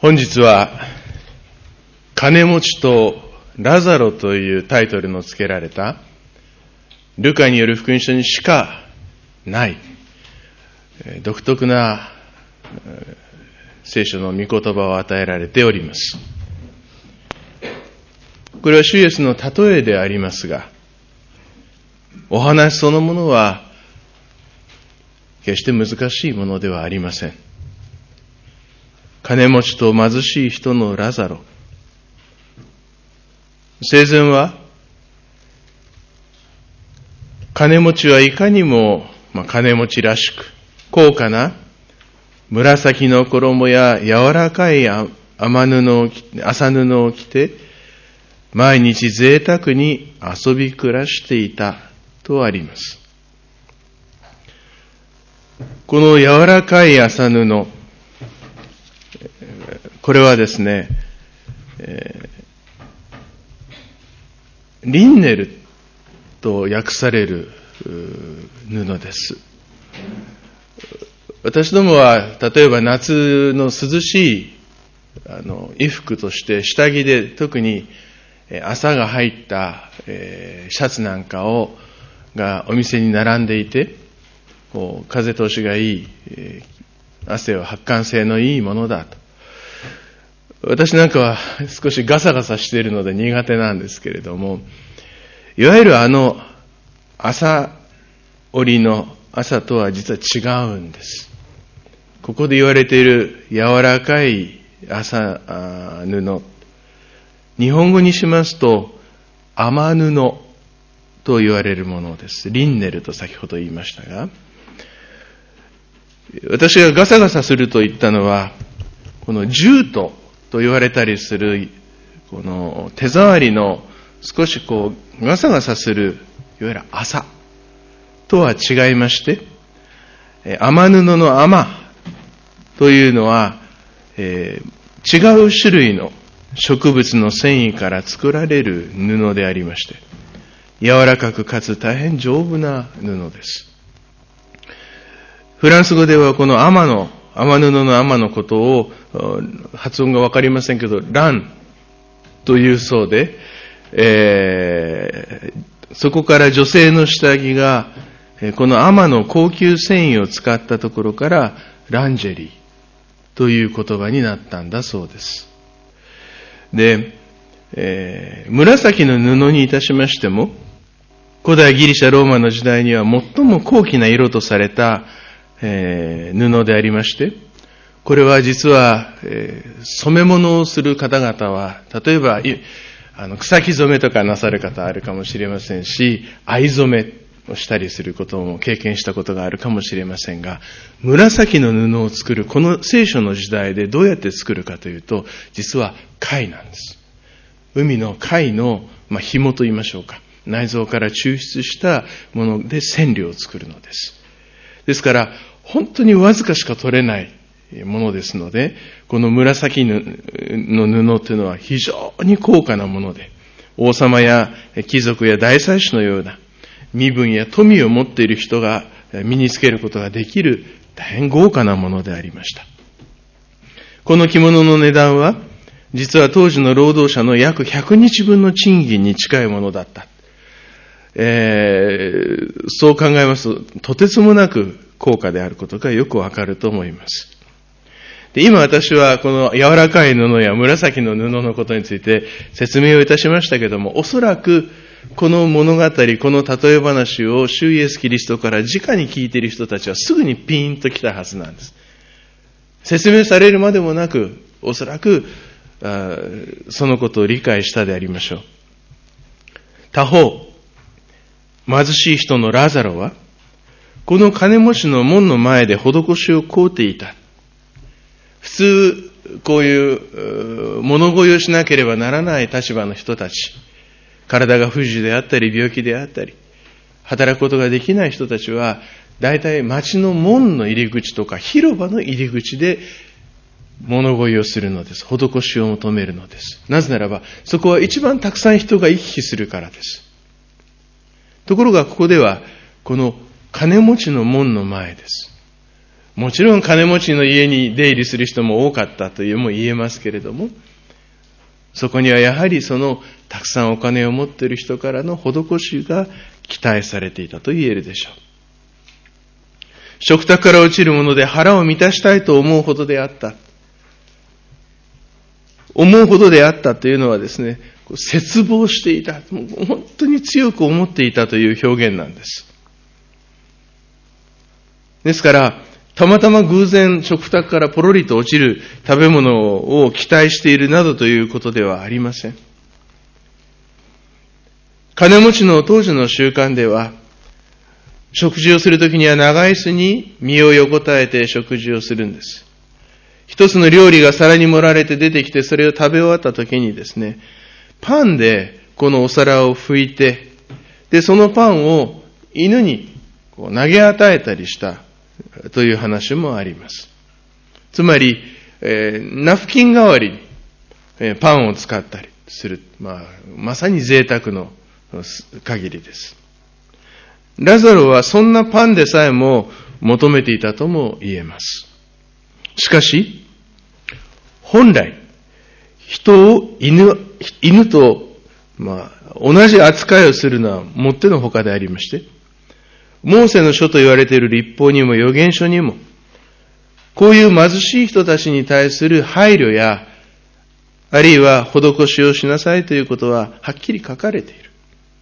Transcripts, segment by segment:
本日は金持ちとラザロというタイトルの付けられたルカによる福音書にしかない独特な聖書の御言葉を与えられております。これは主イエスの例えでありますが、お話そのものは決して難しいものではありません。金持ちと貧しい人のラザロ。生前は金持ちはいかにも金持ちらしく高価な紫の衣や柔らかい麻布を着て毎日贅沢に遊び暮らしていたとあります。この柔らかい麻布、これはですね、リンネルと訳される布です。私どもは例えば夏の涼しい衣服として下着で特に麻が入ったシャツなんかがお店に並んでいて、風通しがいい汗を発汗性のいいものだと。私なんかは少しガサガサしているので苦手なんですけれども、いわゆる麻織の麻とは実は違うんです。ここで言われている柔らかい麻布、日本語にしますと麻布と言われるものです。リンネルと先ほど言いましたが、私がガサガサすると言ったのは、このジュートと言われたりするこの手触りの少しガサガサするいわゆる麻とは違いまして、麻布の麻というのは、違う種類の植物の繊維から作られる布でありまして、柔らかくかつ大変丈夫な布です。フランス語ではこの麻布の麻のことを発音がわかりませんけど、ランというそうで、そこから女性の下着がこの麻の高級繊維を使ったところからランジェリーという言葉になったんだそうです。で、紫の布にいたしましても、古代ギリシャローマの時代には最も高貴な色とされた布でありまして、これは実は、染め物をする方々は、例えば草木染めとかなさる方あるかもしれませんし、藍染めをしたりすることも経験したことがあるかもしれませんが、紫の布を作るこの聖書の時代でどうやって作るかというと、実は貝なんです。海の貝の、紐と言いましょうか、内臓から抽出したもので染料を作るのです。ですから本当にわずかしか取れないものですので、この紫の布というのは非常に高価なもので、王様や貴族や大祭司のような身分や富を持っている人が身につけることができる大変豪華なものでありました。この着物の値段は実は当時の労働者の約100日分の賃金に近いものだった。そう考えますと、とてつもなく高価であることがよくわかると思います。で、今私はこの柔らかい布や紫の布のことについて説明をいたしましたけども、おそらくこの物語、この例え話を主イエスキリストから直に聞いている人たちはすぐにピーンと来たはずなんです。説明されるまでもなく、おそらくそのことを理解したでありましょう。他方、貧しい人のラザロは、この金持ちの門の前で施しを請うていた。普通、こういう物乞いをしなければならない立場の人たち、体が不自由であったり、病気であったり、働くことができない人たちは、大体町の門の入り口とか広場の入り口で物乞いをするのです。施しを求めるのです。なぜならば、そこは一番たくさん人が行き来するからです。ところがここでは、この金持ちの門の前です。 もちろん金持ちの家に出入りする人も多かったというも言えますけれども、そこにはやはりそのたくさんお金を持っている人からの施しが期待されていたと言えるでしょう。食卓から落ちるもので腹を満たしたいと思うほどであった。思うほどであったというのはですね、切望していた。もう本当に強く思っていたという表現なんです。ですから、たまたま偶然食卓からポロリと落ちる食べ物を期待しているなどということではありません。金持ちの当時の習慣では、食事をするときには長椅子に身を横たえて食事をするんです。一つの料理が皿に盛られて出てきて、それを食べ終わったときにですね、パンでこのお皿を拭いて、で、そのパンを犬に投げ与えたりしたという話もあります。つまり、ナフキン代わりにパンを使ったりする。まさに贅沢の限りです。ラザロはそんなパンでさえも求めていたとも言えます。しかし、本来、人を犬と、同じ扱いをするのはもってのほかでありまして、モーセの書と言われている律法にも預言書にも、こういう貧しい人たちに対する配慮や、あるいは施しをしなさいということははっきり書かれている。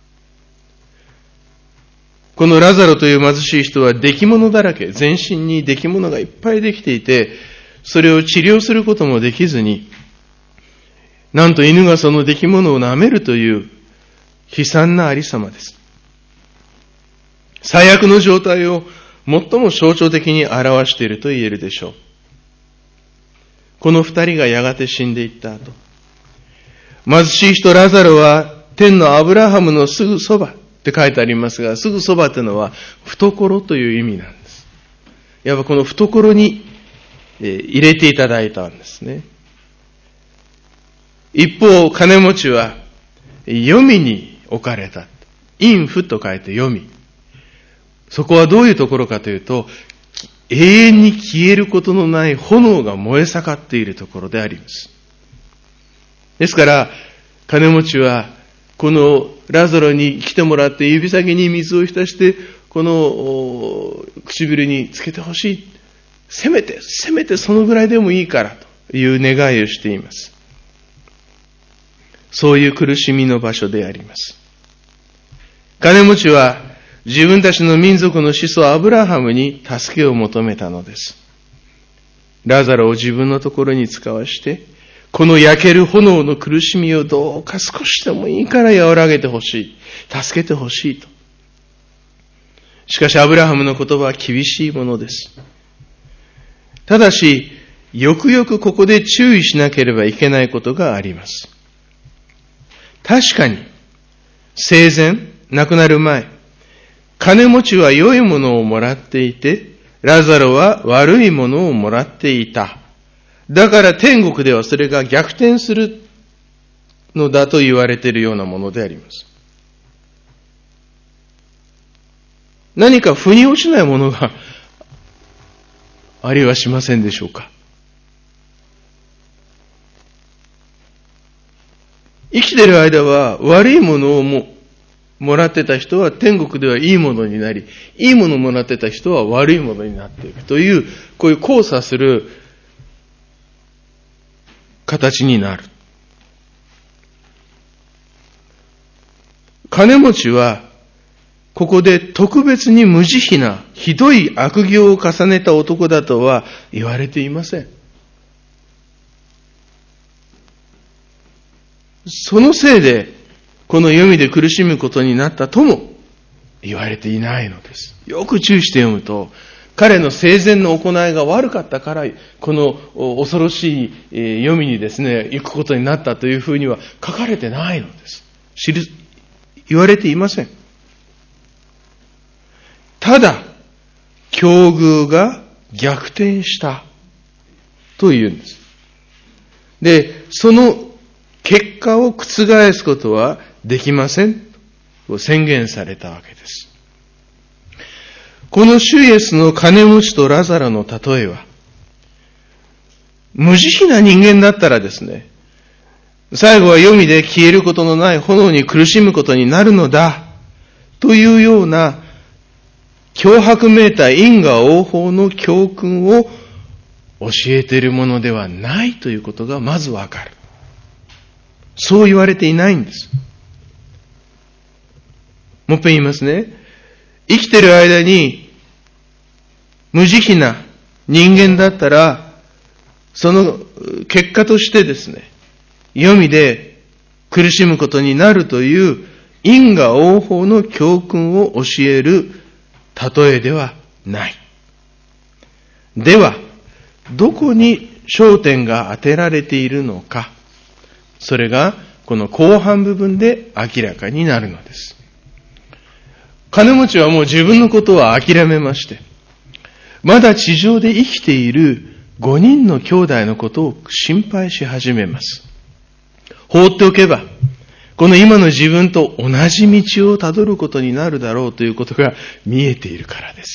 このラザロという貧しい人は出来物だらけ、全身に出来物がいっぱいできていて、それを治療することもできずに、なんと犬がその出来物を舐めるという悲惨なありさまです。最悪の状態を最も象徴的に表していると言えるでしょう。この二人がやがて死んでいった後、貧しい人ラザロは天のアブラハムのすぐそばって書いてありますが、すぐそばというのは懐という意味なんです。いわばこの懐に入れていただいたんですね。一方、金持ちは黄泉に置かれた。陰府と書いて黄泉。そこはどういうところかというと、永遠に消えることのない炎が燃え盛っているところであります。ですから、金持ちは、このラザロに来てもらって指先に水を浸して、この唇につけてほしい。せめてそのぐらいでもいいからという願いをしています。そういう苦しみの場所であります。金持ちは自分たちの民族の始祖アブラハムに助けを求めたのです。ラザロを自分のところに使わして、この焼ける炎の苦しみをどうか少しでもいいから和らげてほしい。助けてほしいと。しかしアブラハムの言葉は厳しいものです。ただし、よくよくここで注意しなければいけないことがあります。確かに、生前、亡くなる前、金持ちは良いものをもらっていて、ラザロは悪いものをもらっていた。だから天国ではそれが逆転するのだと言われているようなものであります。何か腑に落ちないものがありはしませんでしょうか。生きている間は悪いものをもらってた人は天国ではいいものになり、いいものをもらってた人は悪いものになっていくという、こういう交差する形になる。金持ちは、ここで特別に無慈悲な、ひどい悪行を重ねた男だとは言われていません。そのせいで、この黄泉で苦しむことになったとも言われていないのです。よく注意して読むと、彼の生前の行いが悪かったから、この恐ろしい黄泉にですね、行くことになったというふうには書かれてないのです。言われていません。ただ、境遇が逆転したというんです。で、その結果を覆すことはできませんと宣言されたわけです。 この主イエスの金持ちとラザロの例えは、無慈悲な人間だったらですね、最後は黄泉で消えることのない炎に苦しむことになるのだ、というような脅迫めいた因果応報の教訓を教えているものではないということがまずわかる。そう言われていないんです。もっぺん言いますね。生きている間に無慈悲な人間だったら、その結果としてですね、黄泉で苦しむことになるという因果応報の教訓を教える例えではない。では、どこに焦点が当てられているのか、それがこの後半部分で明らかになるのです。金持ちはもう自分のことは諦めまして、まだ地上で生きている5人の兄弟のことを心配し始めます。放っておけば、この今の自分と同じ道をたどることになるだろうということが見えているからです。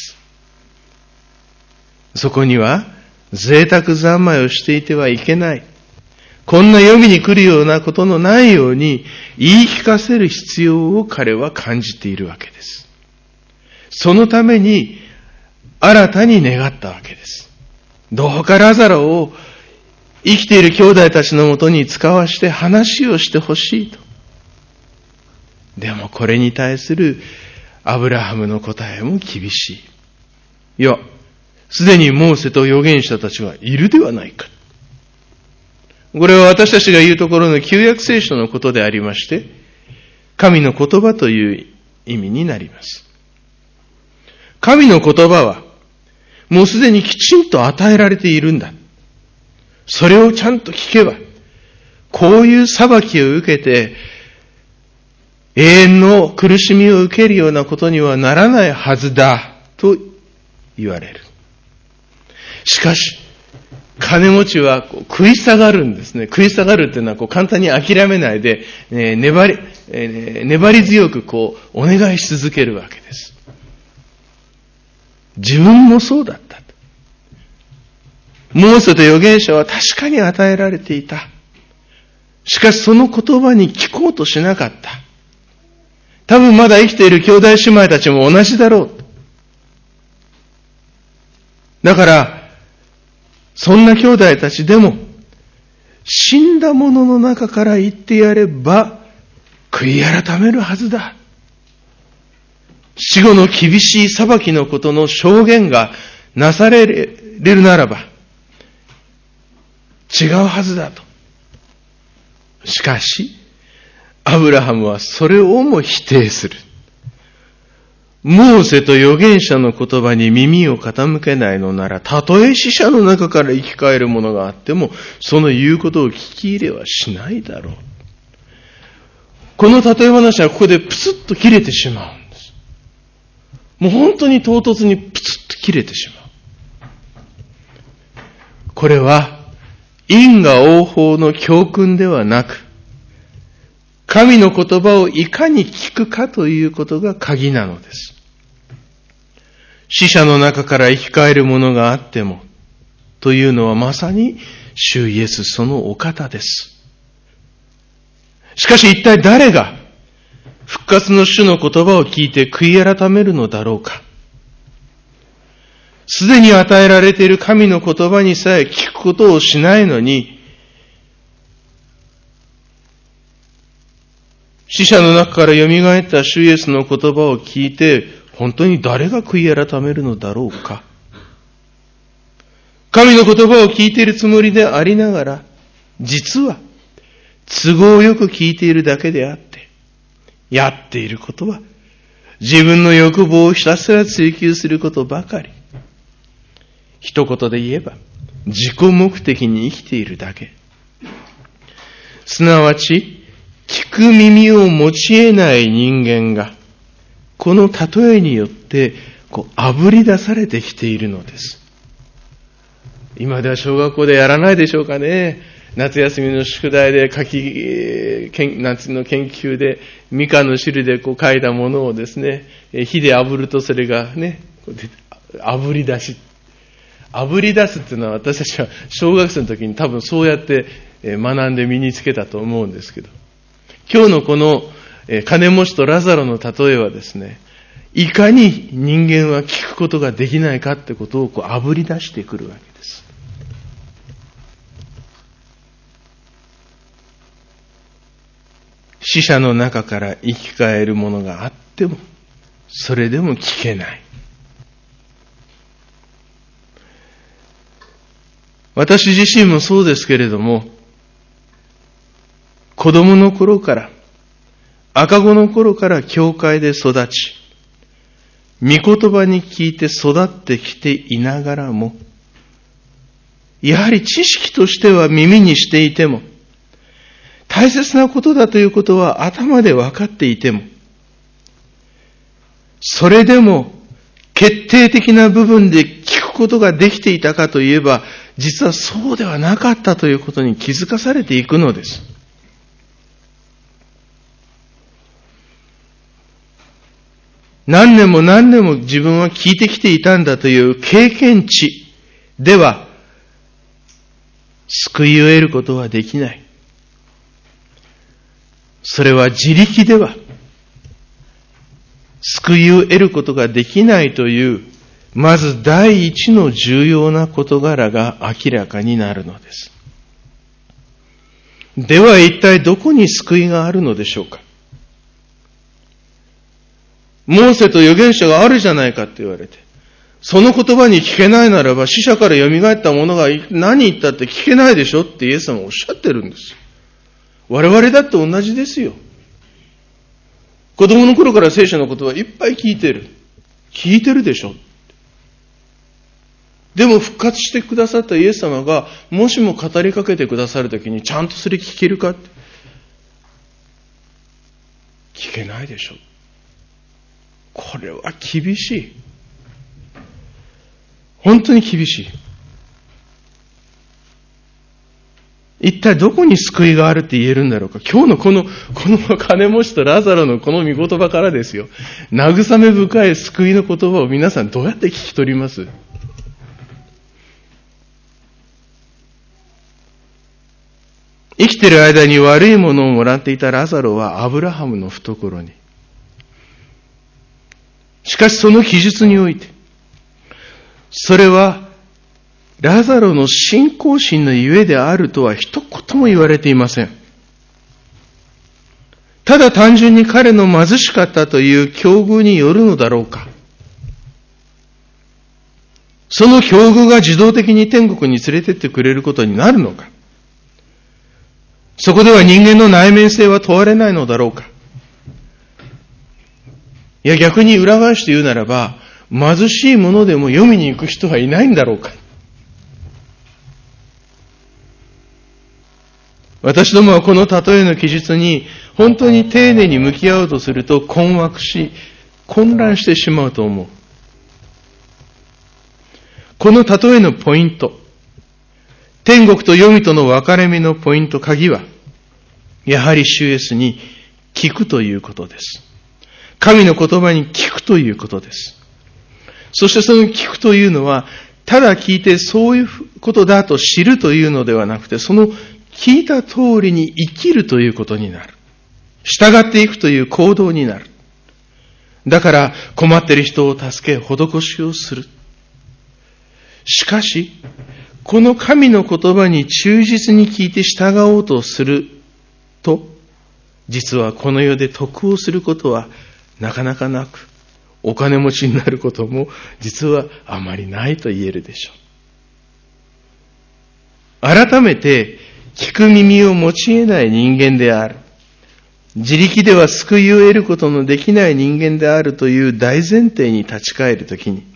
そこには、贅沢三昧をしていてはいけない。こんな黄泉に来るようなことのないように言い聞かせる必要を彼は感じているわけです。そのために新たに願ったわけです。どうかラザロを生きている兄弟たちのもとに使わして話をしてほしいと。でもこれに対するアブラハムの答えも厳しい。いや、すでにモーセと預言者たちはいるではないか。これは私たちが言うところの旧約聖書のことでありまして、神の言葉という意味になります。神の言葉は、もうすでにきちんと与えられているんだ。それをちゃんと聞けば、こういう裁きを受けて、永遠の苦しみを受けるようなことにはならないはずだ、と言われる。しかし、金持ちは食い下がるんですね。食い下がるっていうのは簡単に諦めないで、粘り強くお願いし続けるわけです。自分もそうだった。モーセと預言者は確かに与えられていた。しかしその言葉に聞こうとしなかった。多分まだ生きている兄弟姉妹たちも同じだろう。だから、そんな兄弟たちでも、死んだ者の中から言ってやれば、悔い改めるはずだ。死後の厳しい裁きのことの証言がなされるならば、違うはずだと。しかし、アブラハムはそれをも否定する。モーセと預言者の言葉に耳を傾けないのなら、たとえ死者の中から生き返るものがあっても、その言うことを聞き入れはしないだろう。この例え話はここでプツッと切れてしまうんです。もう本当に唐突にプツッと切れてしまう。これは因果応報の教訓ではなく、神の言葉をいかに聞くかということが鍵なのです。死者の中から生き返るものがあっても、というのはまさに主イエスそのお方です。しかし一体誰が復活の主の言葉を聞いて悔い改めるのだろうか。すでに与えられている神の言葉にさえ聞くことをしないのに、死者の中から蘇った主イエスの言葉を聞いて、本当に誰が悔い改めるのだろうか。神の言葉を聞いているつもりでありながら、実は都合よく聞いているだけであって、やっていることは自分の欲望をひたすら追求することばかり。一言で言えば、自己目的に生きているだけ。すなわち、聞く耳を持ち得ない人間が、この例えによって炙り出されてきているのです。今では小学校でやらないでしょうかね。夏休みの宿題で夏の研究でみかんの汁で書いたものをですね、火で炙るとそれがね、 炙り出し。炙り出すっていうのは私たちは小学生の時に多分そうやって学んで身につけたと思うんですけど、今日のこの金持ちとラザロの例えはですね、いかに人間は聞くことができないかってことを炙り出してくるわけです。死者の中から生き返るものがあっても、それでも聞けない。私自身もそうですけれども、子供の頃から、赤子の頃から教会で育ち、御言葉に聞いて育ってきていながらも、やはり知識としては耳にしていても、大切なことだということは頭で分かっていても、それでも決定的な部分で聞くことができていたかといえば、実はそうではなかったということに気づかされていくのです。何年も何年も自分は聞いてきていたんだという経験値では、救いを得ることはできない。それは自力では、救いを得ることができないという、まず第一の重要な事柄が明らかになるのです。では一体どこに救いがあるのでしょうか。モーセと預言者があるじゃないかって言われて、その言葉に聞けないならば死者から蘇った者が何言ったって聞けないでしょってイエス様はおっしゃってるんですよ。我々だって同じですよ。子供の頃から聖書の言葉いっぱい聞いてる。聞いてるでしょ。でも復活してくださったイエス様がもしも語りかけてくださるときにちゃんとそれ聞けるかって聞けないでしょ。これは厳しい。本当に厳しい。一体どこに救いがあるって言えるんだろうか。今日のこの金持ちとラザロのこの御言葉からですよ。慰め深い救いの言葉を皆さんどうやって聞き取ります？生きている間に悪いものをもらっていたラザロはアブラハムの懐に。しかしその記述において、それはラザロの信仰心のゆえであるとは一言も言われていません。ただ単純に彼の貧しかったという境遇によるのだろうか。その境遇が自動的に天国に連れてってくれることになるのか。そこでは人間の内面性は問われないのだろうか。いや逆に裏返して言うならば、貧しいものでも読みに行く人はいないんだろうか。私どもはこの例えの記述に本当に丁寧に向き合おうとすると困惑し、混乱してしまうと思う。この例えのポイント、天国と黄泉との分かれ目のポイント、鍵は、やはり主イエスに聞くということです。神の言葉に聞くということです。そしてその聞くというのは、ただ聞いてそういうことだと知るというのではなくて、その聞いた通りに生きるということになる。従っていくという行動になる。だから困っている人を助け、施しをする。しかし、この神の言葉に忠実に聞いて従おうとすると、実はこの世で得をすることはなかなかなく、お金持ちになることも実はあまりないと言えるでしょう。改めて聞く耳を持ち得ない人間である。自力では救いを得ることのできない人間であるという大前提に立ち返るときに、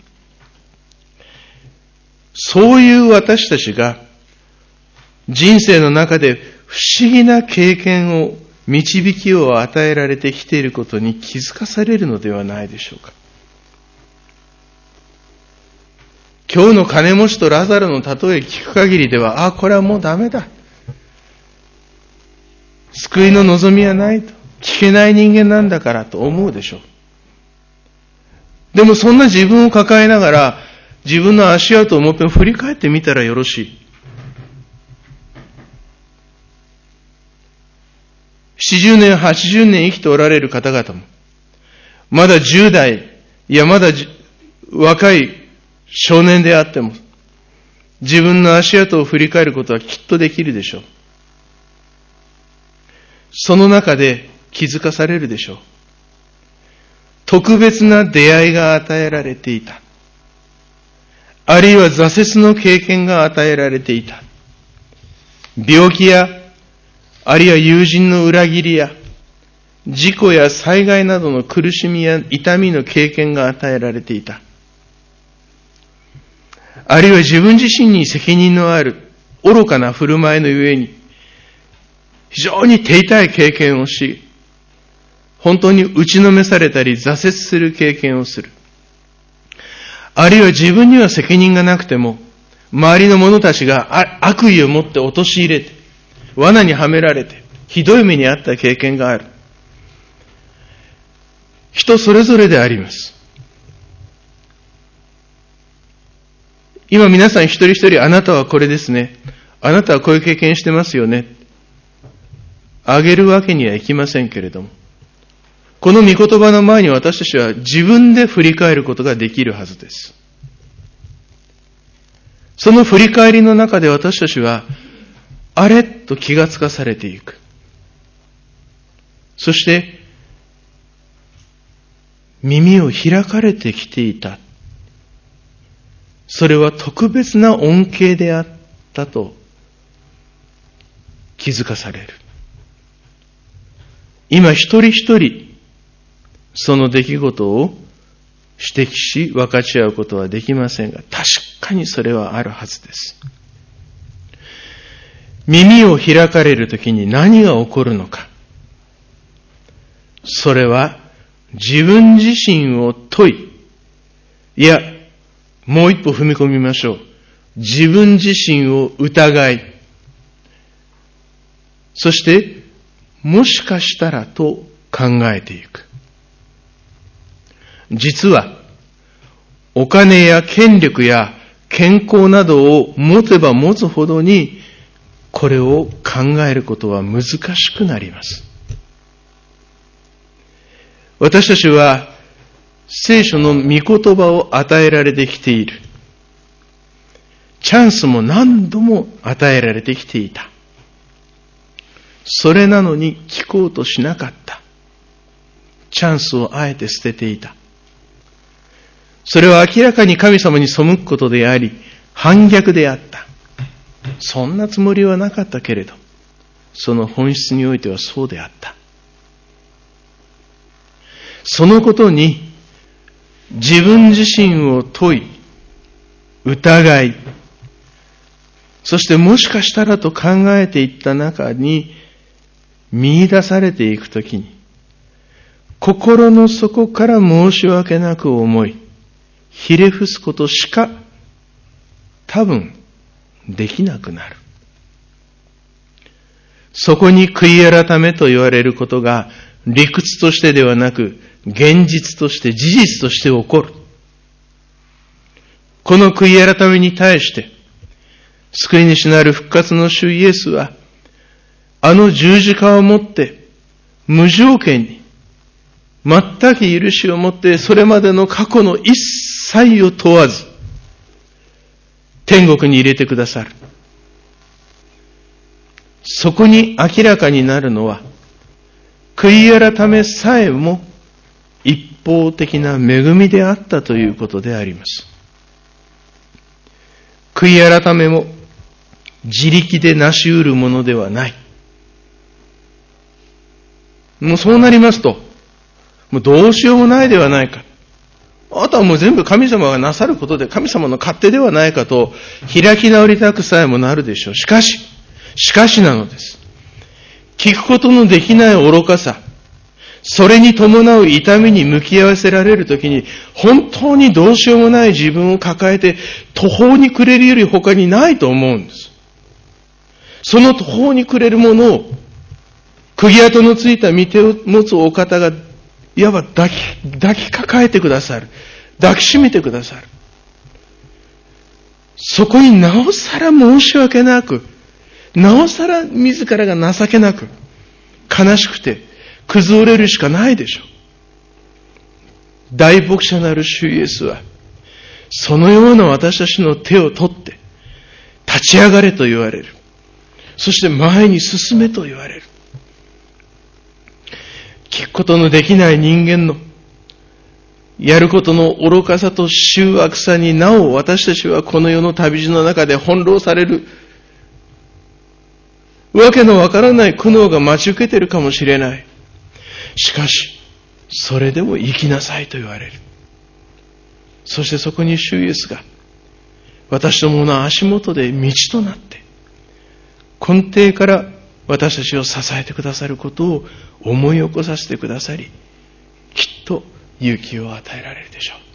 そういう私たちが人生の中で不思議な経験を、導きを与えられてきていることに気づかされるのではないでしょうか。今日の金持ちとラザロの例え聞く限りでは、これはもうダメだ。救いの望みはないと。聞けない人間なんだからと思うでしょう。 でもそんな自分を抱えながら、自分の足跡をもっぺん振り返ってみたらよろしい。70年、80年生きておられる方々も、まだ10代、いやまだ若い少年であっても、自分の足跡を振り返ることはきっとできるでしょう。その中で気づかされるでしょう。特別な出会いが与えられていた。あるいは挫折の経験が与えられていた。病気や、あるいは友人の裏切りや、事故や災害などの苦しみや痛みの経験が与えられていた。あるいは自分自身に責任のある愚かな振る舞いのゆえに、非常に手痛い経験をし、本当に打ちのめされたり挫折する経験をする。あるいは自分には責任がなくても、周りの者たちが悪意を持って陥れて、罠にはめられて、ひどい目に遭った経験がある。人それぞれであります。今皆さん一人一人、あなたはこれですね。あなたはこういう経験してますよね。あげるわけにはいきませんけれども、この御言葉の前に私たちは自分で振り返ることができるはずです。その振り返りの中で私たちは、あれと気がつかされていく。そして、耳を開かれてきていた。それは特別な恩恵であったと気づかされる。今一人一人、その出来事を指摘し分かち合うことはできませんが、確かにそれはあるはずです。耳を開かれるときに何が起こるのか。それは自分自身を問い、いや、もう一歩踏み込みましょう。自分自身を疑い、そしてもしかしたらと考えていく。実は、お金や権力や健康などを持てば持つほどに、これを考えることは難しくなります。私たちは、聖書の御言葉を与えられてきている。チャンスも何度も与えられてきていた。それなのに聞こうとしなかった。チャンスをあえて捨てていた。それは明らかに神様に背くことであり、反逆であった。そんなつもりはなかったけれど、その本質においてはそうであった。そのことに自分自身を問い、疑い、そしてもしかしたらと考えていった中に見出されていくときに、心の底から申し訳なく思い、ひれ伏すことしか多分できなくなる。そこに悔い改めと言われることが理屈としてではなく、現実として事実として起こる。この悔い改めに対して、救い主なる復活の主イエスは、あの十字架をもって無条件に、全く許しをもってそれまでの過去の一切を問わず、天国に入れてくださる。そこに明らかになるのは、悔い改めさえも一方的な恵みであったということであります。悔い改めも自力で成し得るものではない。もうそうなりますと、もうどうしようもないではないか。あとはもう全部神様がなさることで神様の勝手ではないかと開き直りたくさえもなるでしょう。しかしなのです。聞くことのできない愚かさ、それに伴う痛みに向き合わせられるときに、本当にどうしようもない自分を抱えて途方に暮れるより他にないと思うんです。その途方に暮れるものを、釘跡のついた御手を持つお方が、いわば抱きかかえてくださる。 抱きしめてくださる。そこになおさら申し訳なく、なおさら自らが情けなく、悲しくて崩れるしかないでしょう。大牧者なる主イエスは、そのような私たちの手を取って、立ち上がれと言われる。そして前に進めと言われる。聞くことのできない人間の、やることの愚かさと醜悪さになお私たちはこの世の旅路の中で翻弄される。わけのわからない苦悩が待ち受けているかもしれない。しかし、それでも生きなさいと言われる。そしてそこに主イエスが、私どもの足元で道となって、根底から私たちを支えてくださることを思い起こさせてくださり、きっと勇気を与えられるでしょう。